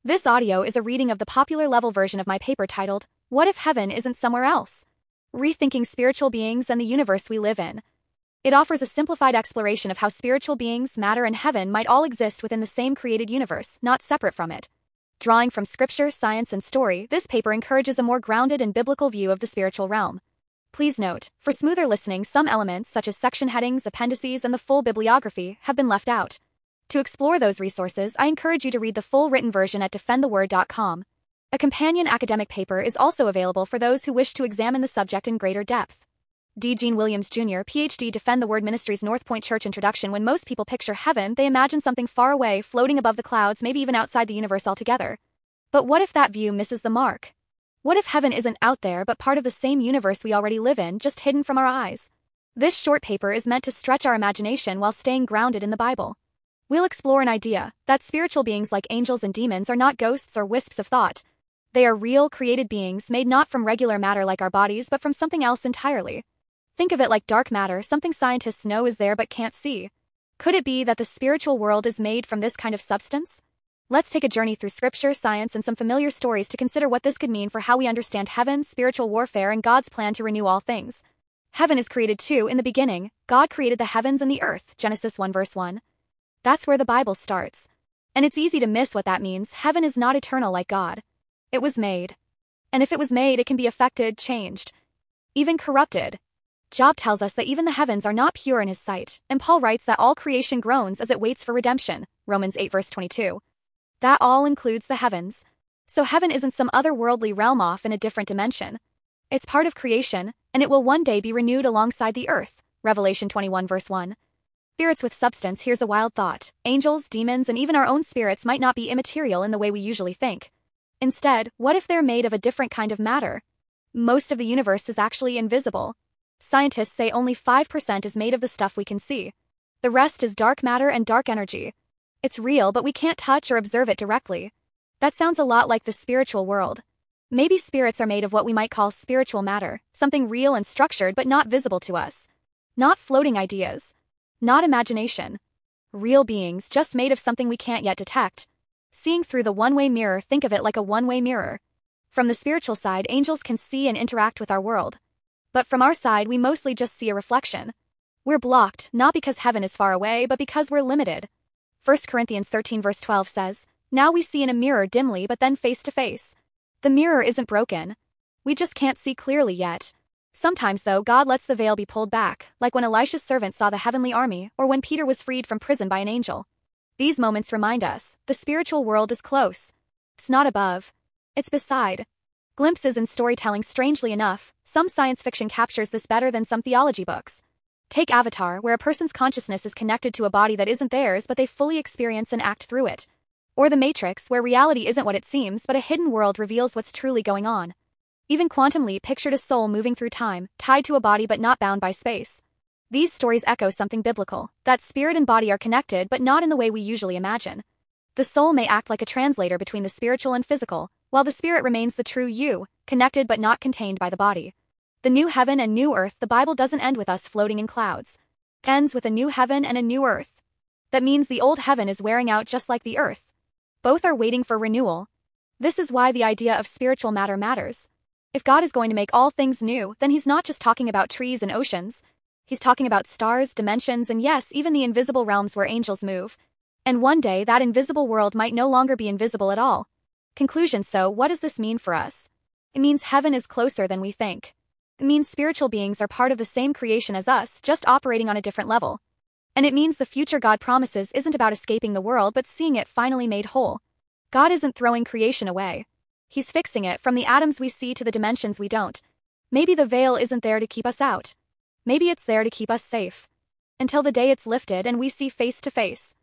This audio is a reading of the popular level version of my paper titled, What If Heaven Isn't Somewhere Else? Rethinking Spiritual Beings and the Universe We Live In. It offers a simplified exploration of how spiritual beings, matter, and heaven might all exist within the same created universe, not separate from it. Drawing from scripture, science, and story, this paper encourages a more grounded and biblical view of the spiritual realm. Please note, for smoother listening, some elements such as section headings, appendices, and the full bibliography have been left out. To explore those resources, I encourage you to read the full written version at defendtheword.com. A companion academic paper is also available for those who wish to examine the subject in greater depth. D. Gene Williams, Jr., Ph.D. Defend the Word Ministries North Point Church Introduction. When most people picture heaven, they imagine something far away, floating above the clouds, maybe even outside the universe altogether. But what if that view misses the mark? What if heaven isn't out there but part of the same universe we already live in, just hidden from our eyes? This short paper is meant to stretch our imagination while staying grounded in the Bible. We'll explore an idea that spiritual beings like angels and demons are not ghosts or wisps of thought. They are real, created beings made not from regular matter like our bodies but from something else entirely. Think of it like dark matter, something scientists know is there but can't see. Could it be that the spiritual world is made from this kind of substance? Let's take a journey through scripture, science, and some familiar stories to consider what this could mean for how we understand heaven, spiritual warfare, and God's plan to renew all things. Heaven is created too. In the beginning, God created the heavens and the earth, Genesis 1 verse 1. That's where the Bible starts. And it's easy to miss what that means. Heaven is not eternal like God. It was made. And if it was made, it can be affected, changed, even corrupted. Job tells us that even the heavens are not pure in his sight, and Paul writes that all creation groans as it waits for redemption, Romans 8 verse 22. That all includes the heavens. So heaven isn't some otherworldly realm off in a different dimension. It's part of creation, and it will one day be renewed alongside the earth, Revelation 21 verse 1. Spirits with substance. Here's a wild thought. Angels, demons, and even our own spirits might not be immaterial in the way we usually think. Instead, what if they're made of a different kind of matter? Most of the universe is actually invisible. Scientists say only 5% is made of the stuff we can see. The rest is dark matter and dark energy. It's real, but we can't touch or observe it directly. That sounds a lot like the spiritual world. Maybe spirits are made of what we might call spiritual matter, something real and structured but not visible to us. Not floating ideas. Not imagination. Real beings, just made of something we can't yet detect. Seeing through the one-way mirror, think of it like a one-way mirror. From the spiritual side, angels can see and interact with our world. But from our side, we mostly just see a reflection. We're blocked, not because heaven is far away, but because we're limited. 1 Corinthians 13 verse 12 says, Now we see in a mirror dimly but then face to face. The mirror isn't broken. We just can't see clearly yet. Sometimes, though, God lets the veil be pulled back, like when Elisha's servant saw the heavenly army, or when Peter was freed from prison by an angel. These moments remind us, the spiritual world is close. It's not above. It's beside. Glimpses in storytelling. Strangely enough, some science fiction captures this better than some theology books. Take Avatar, where a person's consciousness is connected to a body that isn't theirs but they fully experience and act through it. Or The Matrix, where reality isn't what it seems but a hidden world reveals what's truly going on. Even Quantum Leap pictured a soul moving through time, tied to a body but not bound by space. These stories echo something biblical, that spirit and body are connected but not in the way we usually imagine. The soul may act like a translator between the spiritual and physical, while the spirit remains the true you, connected but not contained by the body. The new heaven and new earth. The Bible doesn't end with us floating in clouds. It ends with a new heaven and a new earth. That means the old heaven is wearing out just like the earth. Both are waiting for renewal. This is why the idea of spiritual matter matters. If God is going to make all things new, then he's not just talking about trees and oceans. He's talking about stars, dimensions, and yes, even the invisible realms where angels move. And one day, that invisible world might no longer be invisible at all. Conclusion. So, what does this mean for us? It means heaven is closer than we think. It means spiritual beings are part of the same creation as us, just operating on a different level. And it means the future God promises isn't about escaping the world but seeing it finally made whole. God isn't throwing creation away. He's fixing it, from the atoms we see to the dimensions we don't. Maybe the veil isn't there to keep us out. Maybe it's there to keep us safe. Until the day it's lifted and we see face to face.